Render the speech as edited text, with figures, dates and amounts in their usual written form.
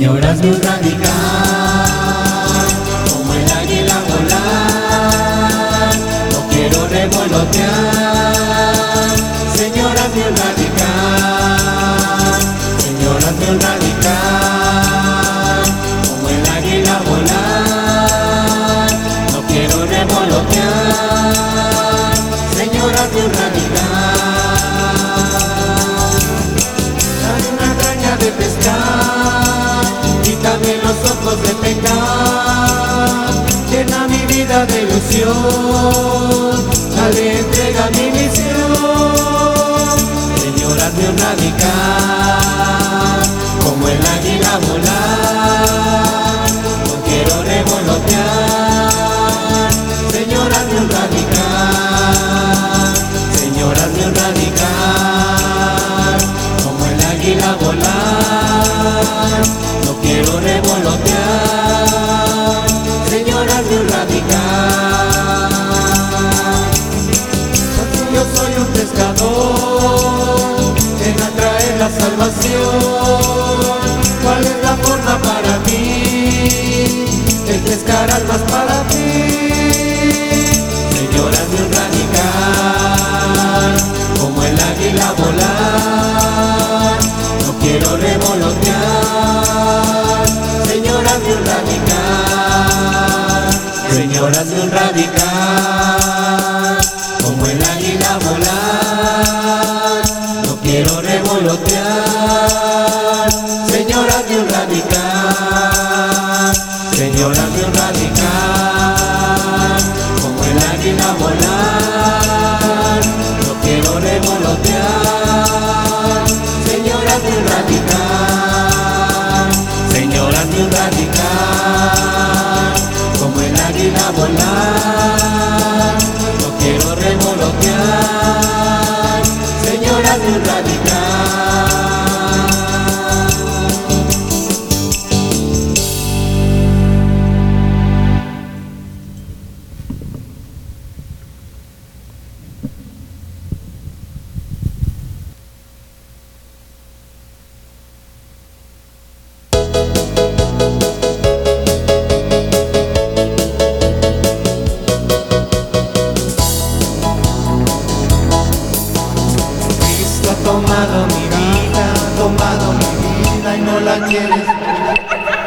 Señor, hazme un radical, como el águila volar. No quiero revolotear. Señor, hazme un radical. Señor, hazme un radical, como el águila volar. No quiero revolotear. Señor, hazme un radical. Dame una caña de pescar, quítame los ojos de pecar, llena mi vida de ilusión, dale entrega mi misión. Señor, hazme un radical, como el águila volar. No quiero revolotear. Señor, hazme un radical. Señor, hazme un radical, como el águila volar. No quiero revolotear. Señor, hazme un radical. Yo soy un pescador, ven a traer la salvación. ¿Cuál es la forma para mí de pescar almas para ti? Señor, hazme un radical, como el águila volar. No quiero revolotear. Señor, hazme un radical. Señor, hazme un radical, como el águila volar. No quiero revolotear. Señor, hazme un radical. Señor, hazme un radical, como el águila volar. No quiero revolotear. Señor, hazme un radical. Señor, hazme un radical, como el águila volar. No quiero revolotear. Señor, hazme un radical. Tomado mi vida y no la quieres.